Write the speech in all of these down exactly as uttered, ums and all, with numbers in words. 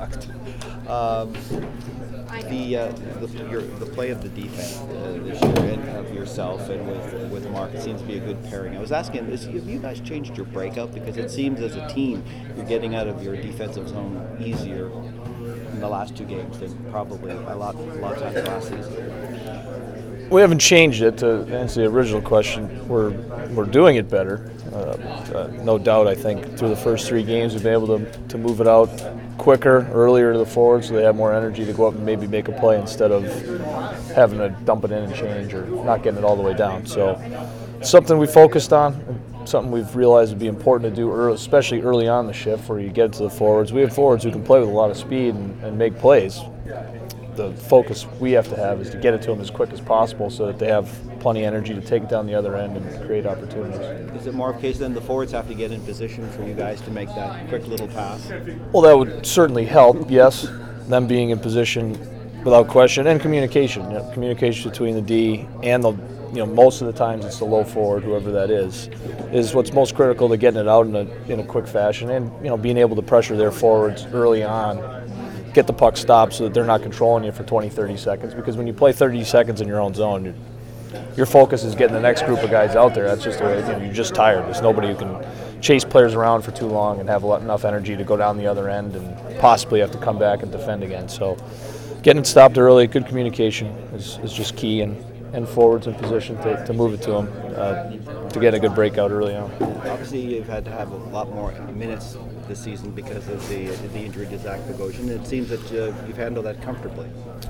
sucked. Um, the, uh, the your, the play of the defense uh, this year, and of yourself and with with Mark, it seems to be a good pairing. I was asking, is, have you guys changed your breakout? Because it seems as a team you're getting out of your defensive zone easier in the last two games than probably a lot a lot of times last season. We haven't changed it. To answer the original question, we're we're doing it better. Uh, uh, no doubt, I think through the first three games we've been able to to move it out quicker, earlier to the forward, so they have more energy to go up and maybe make a play instead of having to dump it in and change or not getting it all the way down. So it's something we focused on, something we've realized would be important to do, early, especially early on in the shift where you get to the forwards. We have forwards who can play with a lot of speed and, and make plays. The focus we have to have is to get it to them as quick as possible so that they have plenty of energy to take it down the other end and create opportunities. Is it more of a case then the forwards have to get in position for you guys to make that quick little pass? Well, that would certainly help, yes. Them being in position without question, and communication. You know, communication between the D and the, you know, most of the times it's the low forward, whoever that is, is what's most critical to getting it out in a in a quick fashion, and you know, being able to pressure their forwards early on. Get the puck stopped so that they're not controlling you for twenty, thirty seconds. Because when you play thirty seconds in your own zone, your, your focus is getting the next group of guys out there. That's just the way, you know, you're just tired. There's nobody who can chase players around for too long and have enough energy to go down the other end and possibly have to come back and defend again. So getting it stopped early, good communication is, is just key, and, and forwards in position to, to move it to them uh, to get a good breakout early on. Obviously, you've had to have a lot more minutes this season because of the the injury to Zach Bogosian. It seems that uh, you've handled that comfortably.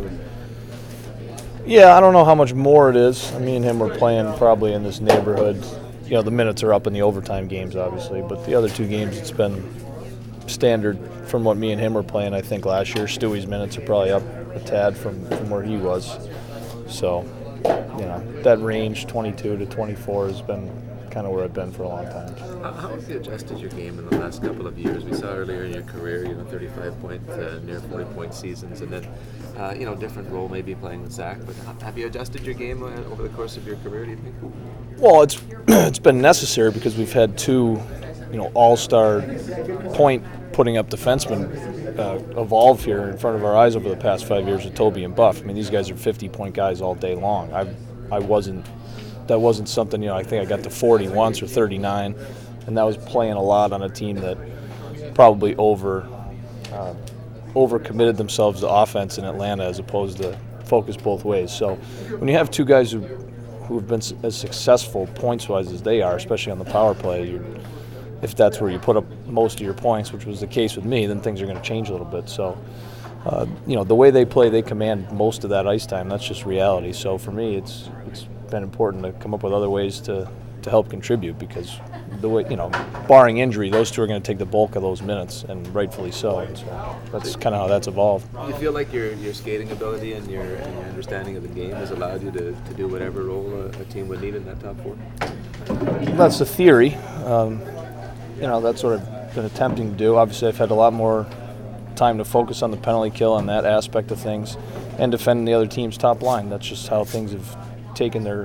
Yeah, I don't know how much more it is. Me and him were playing probably in this neighborhood. You know, the minutes are up in the overtime games, obviously, but the other two games it's been standard from what me and him were playing. I think last year Stewie's minutes are probably up a tad from, from where he was. So, you know, that range twenty-two to twenty-four has been kind of where I've been for a long time. How have you adjusted your game in the last couple of years? We saw earlier in your career, you know, thirty-five point, uh, near forty point seasons, and then, uh, you know, different role maybe playing with Zach. But have you adjusted your game uh, over the course of your career, do you think? Well, it's it's been necessary because we've had two, you know, all-star point putting up defensemen uh, evolve here in front of our eyes over the past five years with Toby and Buff. I mean, these guys are fifty point guys all day long. I I wasn't. That wasn't something, you know, I think I got to forty once or thirty-nine, and that was playing a lot on a team that probably over uh, over committed themselves to offense in Atlanta as opposed to focus both ways. So when you have two guys who who have been as successful points-wise as they are, especially on the power play, you're, if that's where you put up most of your points, which was the case with me, then things are going to change a little bit. So, uh, you know, the way they play, they command most of that ice time. That's just reality. So for me, it's it's been important to come up with other ways to, to help contribute, because the way, you know, barring injury, those two are going to take the bulk of those minutes, and rightfully so. And so that's kind of how that's evolved. Do you feel like your your skating ability and your, and your understanding of the game has allowed you to, to do whatever role a, a team would need in that top four? That's the theory. Um, you know, that's what I've been attempting to do. Obviously, I've had a lot more time to focus on the penalty kill and that aspect of things, and defending the other team's top line. That's just how things have taken their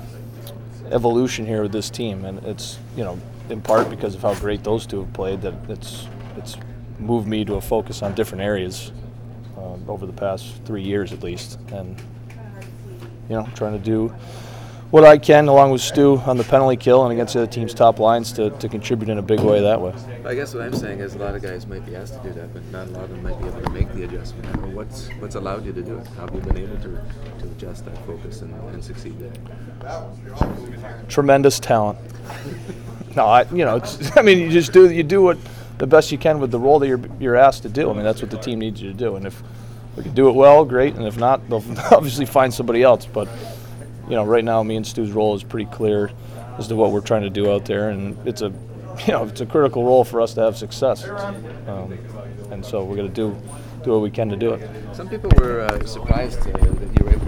evolution here with this team, and it's, you know, in part because of how great those two have played, that it's it's moved me to a focus on different areas uh, over the past three years at least, and you know, trying to do what I can along with Stu on the penalty kill and against the other team's top lines to, to contribute in a big way that way. I guess what I'm saying is a lot of guys might be asked to do that, but not a lot of them might be able to make the adjustment. I mean, what's what's allowed you to do it? How have you been able to, to adjust that focus and, and succeed there? Tremendous talent. No, I, you know, it's, I mean, you just do you do what the best you can with the role that you're you're asked to do. I mean, that's what the team needs you to do, and if we can do it well, great, and if not, they'll obviously find somebody else. But you know, right now, me and Stu's role is pretty clear as to what we're trying to do out there, and it's a, you know, it's a critical role for us to have success, um, and so we're going to do do what we can to do it. Some people were uh, surprised uh, that you were able